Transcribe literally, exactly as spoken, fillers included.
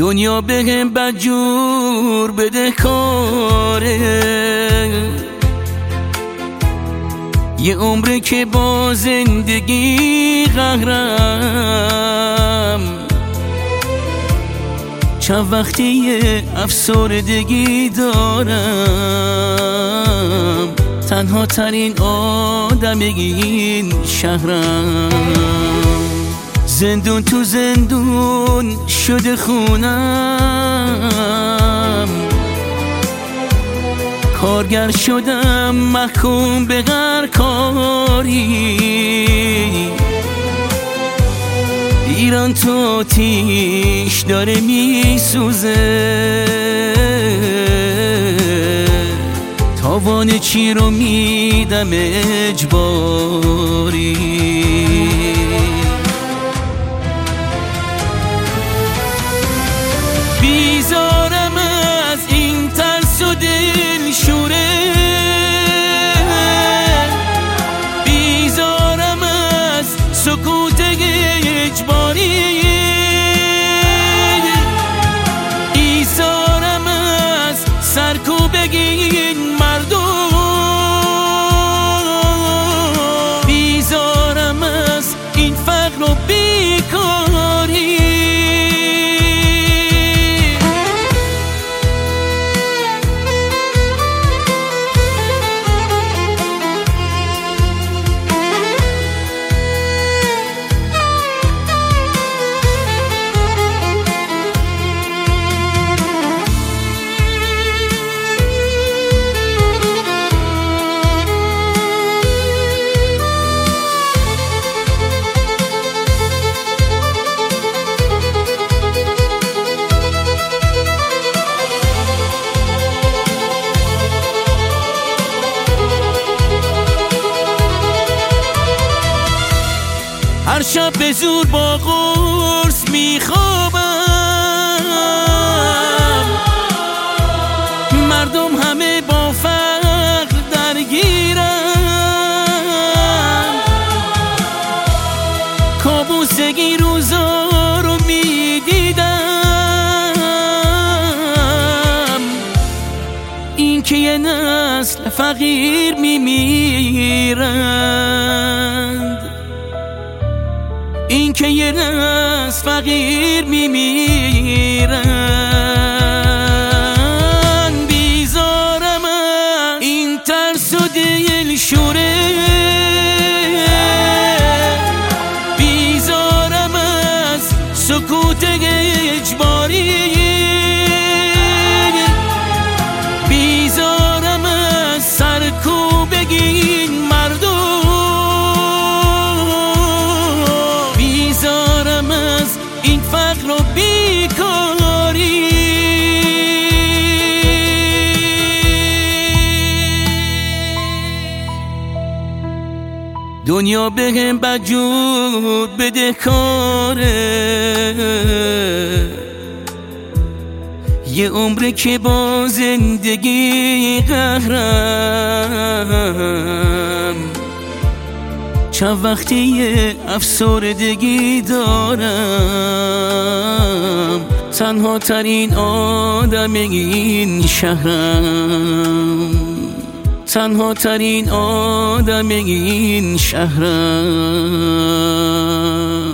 دنیا بهم بدجور بده کاره، یه عمره که با زندگی قهرم، چند وقتی یه افسردگی دارم، تنها ترین آدم این شهرم. زندون تو زندون شده خونم، کارگر شدم محکوم به هر کاری. ایران تو آتیش داره میسوزه، تاوان چی رو میدم اجباری. بیزارم از این ترس و دلشوره، بیزارم از سکوت اجباری، بیزارم از سرکوبگی این مردم، بیزارم از این فقر و بیکاری. هر شب به زور با قرص میخوابم، مردم همه با فقر درگیرن، کابوسگی روزا رو میدیدم، این که یه نسل فقیر میمیرند، این که یه نسل فقیر میمیرن. بیزارم از این ترس و دلشوره، بیزارم از سکوت اجباری، بیزارم از سرکوبگی این مردم، بیزارم از این فقر و بیکاری. دنیا بهم بدجور بده کاره، یه عمره که با زندگی قهرم، چند وقتی یه افسردگی دارم، تنها ترین آدم این شهرم، تنها ترین آدم این شهرم.